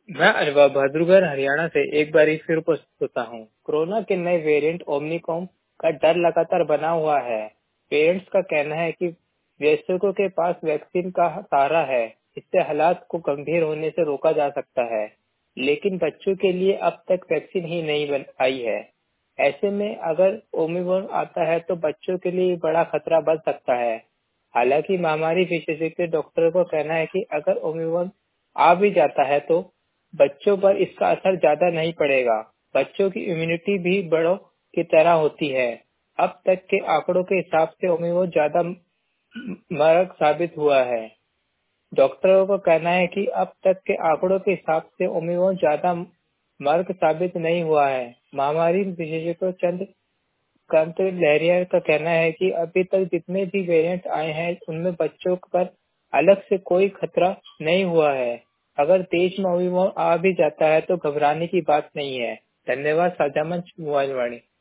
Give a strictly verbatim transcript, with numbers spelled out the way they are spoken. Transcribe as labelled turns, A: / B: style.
A: मैं अनुभव बहादुरगढ़ हरियाणा से एक बार फिर उपस्थित होता हूँ। कोरोना के नए वेरिएंट ओमिक्रॉन का डर लगातार बना हुआ है। पेरेंट्स का कहना है कि वयस्कों के पास वैक्सीन का सहारा है, इससे हालात को गंभीर होने से रोका जा सकता है, लेकिन बच्चों के लिए अब तक वैक्सीन ही नहीं बन आई है। ऐसे में अगर ओमिक्रॉन आता है तो बच्चों के लिए बड़ा खतरा बन सकता है। हालांकि महामारी विशेषज्ञ डॉक्टर का कहना है कि अगर ओमिक्रॉन आ भी जाता है तो बच्चों पर इसका असर ज्यादा नहीं पड़ेगा। बच्चों की इम्यूनिटी भी बड़ों की तरह होती है। अब तक के आंकड़ों के हिसाब से ओमिक्रॉन ज्यादा मारक साबित हुआ है। डॉक्टरों का कहना है कि अब तक के आंकड़ों के हिसाब से ओमिक्रॉन ज्यादा मारक साबित नहीं हुआ है। महामारी विशेषज्ञ चंद्र कांत लहरिया का कहना है कि अभी तक जितने भी वेरिएंट आए हैं उनमें बच्चों पर अलग से कोई खतरा नहीं हुआ है। अगर देश में ओमिक्रॉन आ भी जाता है तो घबराने की बात नहीं है। धन्यवाद। साझा मंच मोबाइल वाणी।